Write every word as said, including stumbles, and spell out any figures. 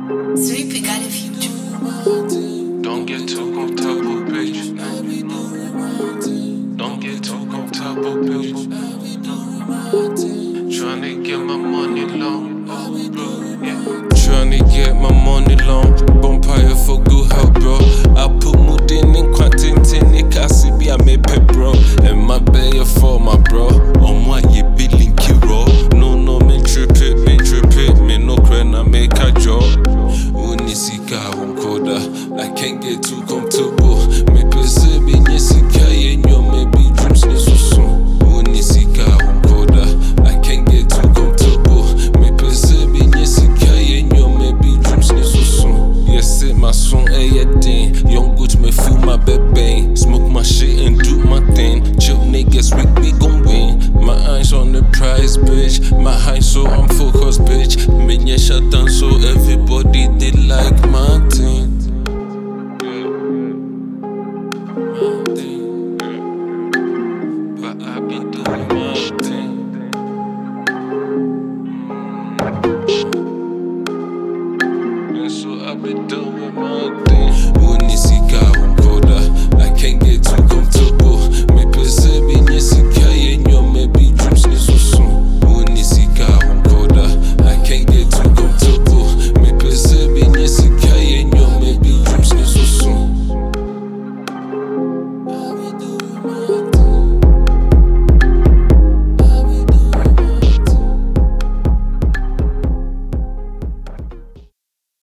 Sweet got a future. Don't get too comfortable, bitch. Don't get too comfortable, bitch. Tryna get my money long. Tryna get my money long. Bonfire for good help, bro. I put mood in in quantin in kasi be I made pep, bro. And my bay for my bro. On my ye billing kiro. No, no, me trip it, me trip it. Me no credit, I make a job. Unisika unkoda. I can't get too comfortable. Me pese be nisika yenyo maybe dreams ni susu. Unisika unkoda. I can't get too comfortable. Me pese be nisika yenyo maybe dreams ni susu. Yes, it my song a thing. Young good me feel my baby. Smoke my shit and do my thing. Chill niggas weak, we gon' win. My eyes on the prize, bitch. My high so I'm focused, bitch. Me nye shut down.